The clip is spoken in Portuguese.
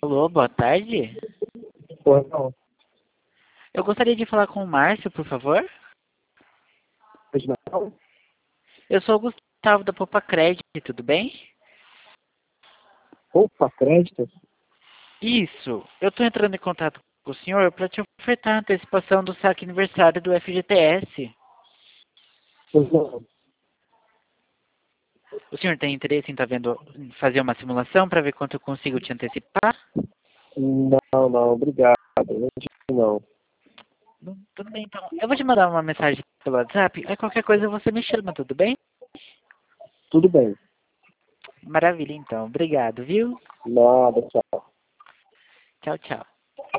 Alô, boa tarde. Oi, não. Eu gostaria de falar com o Márcio, por favor. Pois não. Eu sou o Gustavo da Poupa Crédito, tudo bem? Opa, crédito? Isso. Eu estou entrando em contato com o senhor para te ofertar a antecipação do saque aniversário do FGTS. Pois não. O senhor tem interesse em em fazer uma simulação para ver quanto eu consigo te antecipar? Não, não, obrigado. Não. Tudo bem, então. Eu vou te mandar uma mensagem pelo WhatsApp. Aí qualquer coisa você me chama, tudo bem? Tudo bem. Maravilha, então. Obrigado, viu? Nada, tchau. Tchau, tchau.